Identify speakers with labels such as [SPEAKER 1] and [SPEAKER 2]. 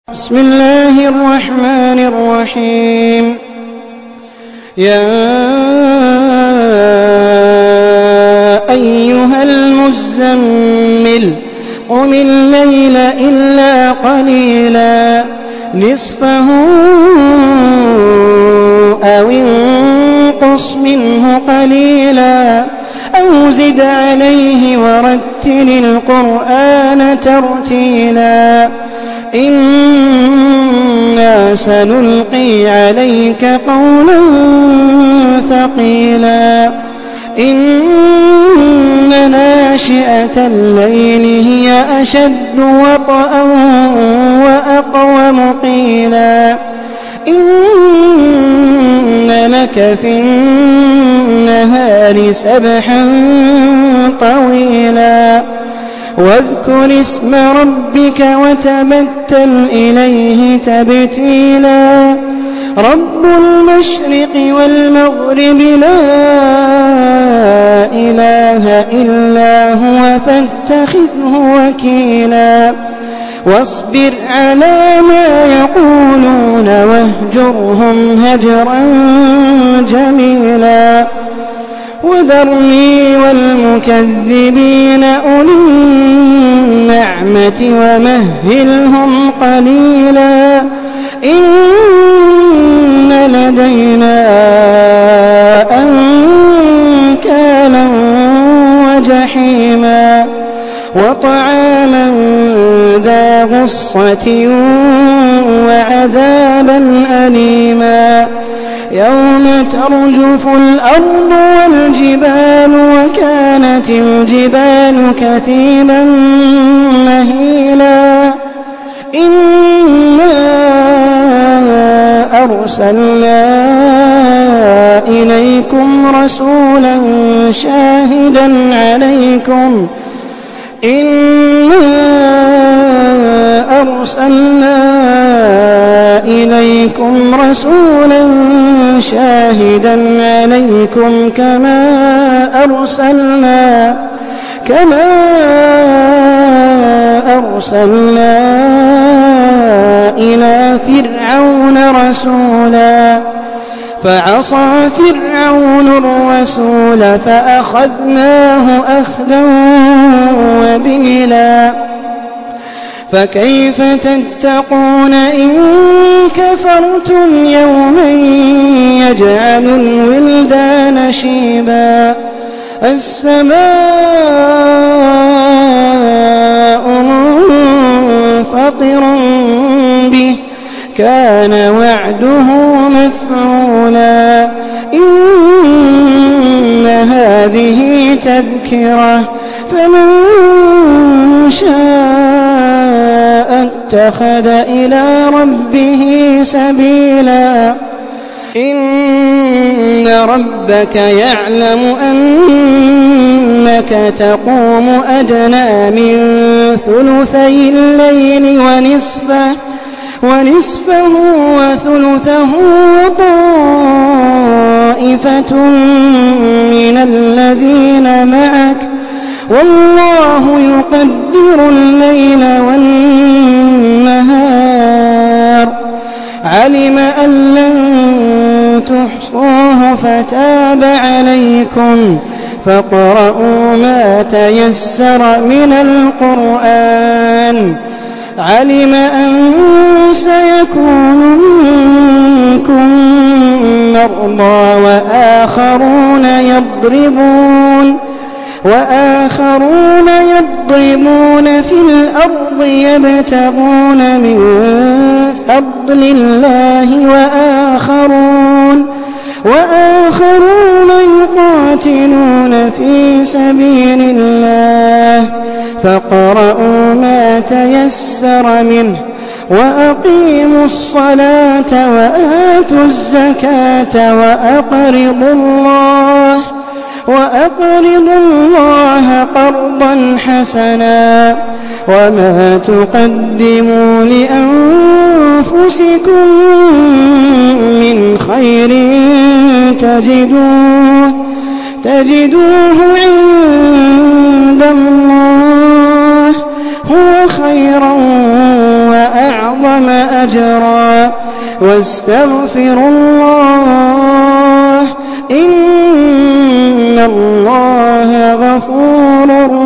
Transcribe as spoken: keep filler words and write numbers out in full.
[SPEAKER 1] بسم الله الرحمن الرحيم. يا أيها المزمل قم الليل إلا قليلا نصفه أو انقص منه قليلا أو زد عليه ورتل القرآن ترتيلا إنا سنلقي عليك قولا ثقيلا إن ناشئة الليل هي أشد وطئا وأقوم قيلا إن لك في النهار سبحا طويلا واذكر اسم ربك وتبتل إليه تبتيلا رب المشرق والمغرب لا إله إلا هو فاتخذه وكيلا واصبر على ما يقولون واهجرهم هجرا جميلا وذرني والمكذبين أولي النعمة ومهلهم قليلا إن لدينا أنكالا وجحيما وطعاما ذا غصة وعذابا أليما يوم ترجف الأرض والجبال وكانت الجبال كثيبا مهيلا إنا أرسلنا إليكم رسولا شاهدا عليكم إنا أرسلنا إليكم رسولا شاهدا عليكم كما أرسلنا كما أرسلنا إلى فرعون رسولا فعصى فرعون الرسول فأخذناه أخذا وبلا فكيف تتقون إن كفرتم يوما يجعل الولدان شيبا السماء منفطر به كان وعده مفعولا إن هذه تذكرة فمن شاء اتخذ إلى ربه سبيلا إن ربك يعلم أنك تقوم أدنى من ثلثي الليل ونصفه ونصفه وثلثه وطائفة من الذين معك والله يقدر الليل والنهار علم أن لن تحصوه فتاب عليكم فاقرؤوا ما تيسر من القرآن علم أن سيكون منكم مرضى وآخرون يضربون وآخرون يضربون في الأرض يبتغون من فضل الله وآخرون وآخرون يقاتلون في سبيل الله فاقرؤوا ما تيسر منه وأقيموا الصلاة وآتوا الزكاة وأقرضوا الله وأقرضوا الله قرضا حسنا وما تقدموا لأنفسكم من خير تجدوه تجدوه عند الله هو خيرا وأعظم أجرا واستغفروا الله إن الله غفور